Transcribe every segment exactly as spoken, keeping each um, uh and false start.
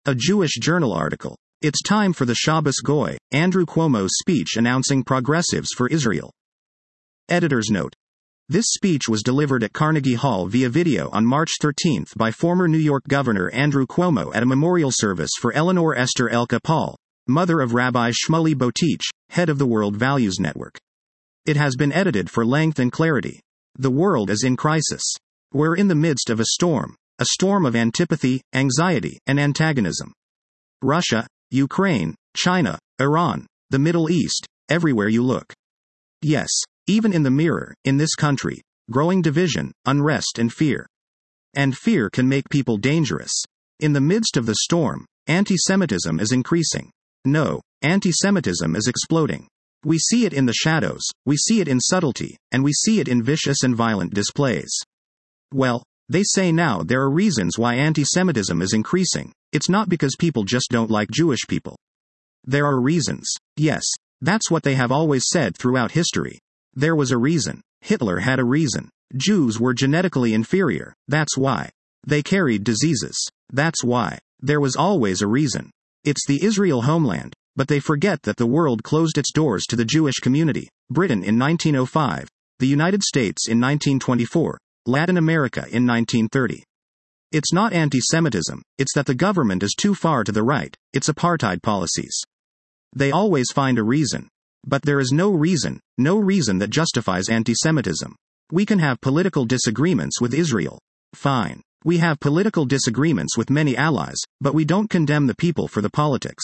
A Jewish Journal article. It's time for the Shabbos Goy, Andrew Cuomo's speech announcing progressives for Israel. Editor's note. This speech was delivered at Carnegie Hall via video on March thirteenth by former New York Governor Andrew Cuomo at a memorial service for Eleanor Esther Elka Paul, mother of Rabbi Shmuley Boteach, head of the World Values Network. It has been edited for length and clarity. The world is in crisis. We're in the midst of a storm, a storm of antipathy, anxiety, and antagonism. Russia, Ukraine, China, Iran, the Middle East, everywhere you look. Yes, even in the mirror, in this country, growing division, unrest and fear. And fear can make people dangerous. In the midst of the storm, anti-Semitism is increasing. No, anti-Semitism is exploding. We see it in the shadows, we see it in subtlety, and we see it in vicious and violent displays. Well, they say now there are reasons why anti-Semitism is increasing. It's not because people just don't like Jewish people. There are reasons. Yes, that's what they have always said throughout history. There was a reason. Hitler had a reason. Jews were genetically inferior, that's why. They carried diseases. That's why. There was always a reason. It's the Israel homeland, but they forget that the world closed its doors to the Jewish community. Britain in nineteen oh five, the United States in nineteen twenty-four, Latin America in nineteen thirty. It's not anti-Semitism, it's that the government is too far to the right, it's apartheid policies. They always find a reason. But there is no reason, no reason that justifies anti-Semitism. We can have political disagreements with Israel. Fine. We have political disagreements with many allies, but we don't condemn the people for the politics.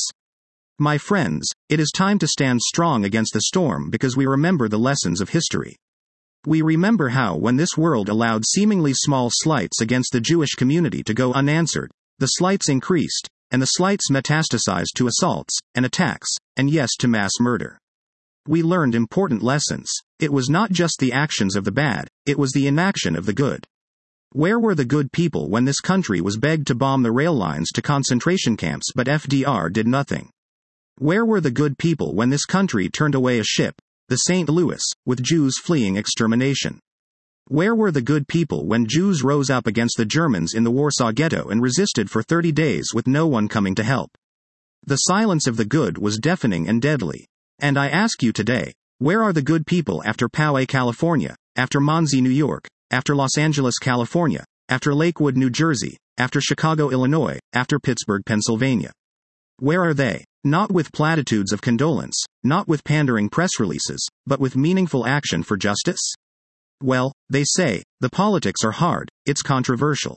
My friends, it is time to stand strong against the storm because we remember the lessons of history. We remember how when this world allowed seemingly small slights against the Jewish community to go unanswered, the slights increased, and the slights metastasized to assaults, and attacks, and yes to mass murder. We learned important lessons. It was not just the actions of the bad, it was the inaction of the good. Where were the good people when this country was begged to bomb the rail lines to concentration camps but F D R did nothing? Where were the good people when this country turned away a ship, the Saint Louis, with Jews fleeing extermination? Where were the good people when Jews rose up against the Germans in the Warsaw Ghetto and resisted for thirty days with no one coming to help? The silence of the good was deafening and deadly. And I ask you today, where are the good people after Poway, California, after Monsey, New York, after Los Angeles, California, after Lakewood, New Jersey, after Chicago, Illinois, after Pittsburgh, Pennsylvania? Where are they? Not with platitudes of condolence, not with pandering press releases, but with meaningful action for justice? Well, they say, the politics are hard, it's controversial.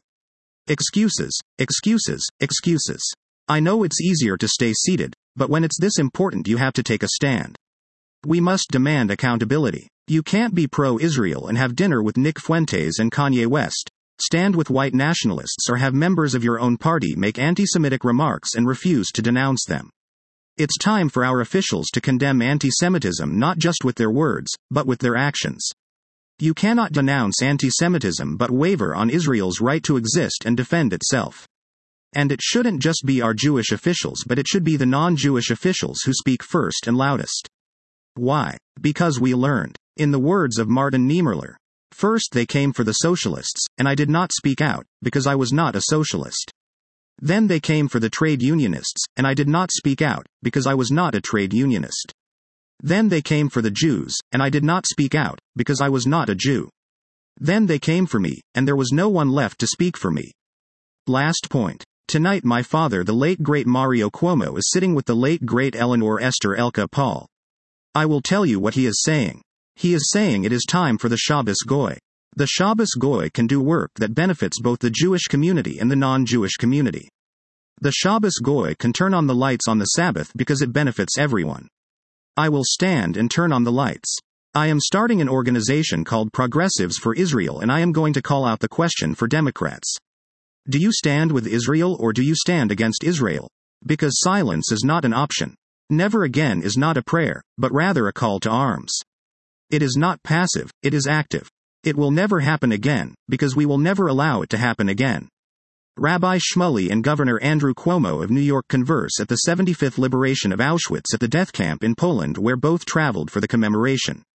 Excuses, excuses, excuses. I know it's easier to stay seated, but when it's this important you have to take a stand. We must demand accountability. You can't be pro-Israel and have dinner with Nick Fuentes and Kanye West, stand with white nationalists or have members of your own party make anti-Semitic remarks and refuse to denounce them. It's time for our officials to condemn anti-Semitism not just with their words, but with their actions. You cannot denounce anti-Semitism but waver on Israel's right to exist and defend itself. And it shouldn't just be our Jewish officials but it should be the non-Jewish officials who speak first and loudest. Why? Because we learned. In the words of Martin Niemöller, first they came for the socialists, and I did not speak out, because I was not a socialist. Then they came for the trade unionists, and I did not speak out, because I was not a trade unionist. Then they came for the Jews, and I did not speak out, because I was not a Jew. Then they came for me, and there was no one left to speak for me. Last point. Tonight my father the late great Mario Cuomo is sitting with the late great Eleanor Esther Elka Paul. I will tell you what he is saying. He is saying it is time for the Shabbos Goy. The Shabbos Goy can do work that benefits both the Jewish community and the non-Jewish community. The Shabbos Goy can turn on the lights on the Sabbath because it benefits everyone. I will stand and turn on the lights. I am starting an organization called Progressives for Israel and I am going to call out the question for Democrats. Do you stand with Israel or do you stand against Israel? Because silence is not an option. Never again is not a prayer, but rather a call to arms. It is not passive, it is active. It will never happen again, because we will never allow it to happen again. Rabbi Shmuley and Governor Andrew Cuomo of New York converse at the seventy-fifth liberation of Auschwitz at the death camp in Poland where both traveled for the commemoration.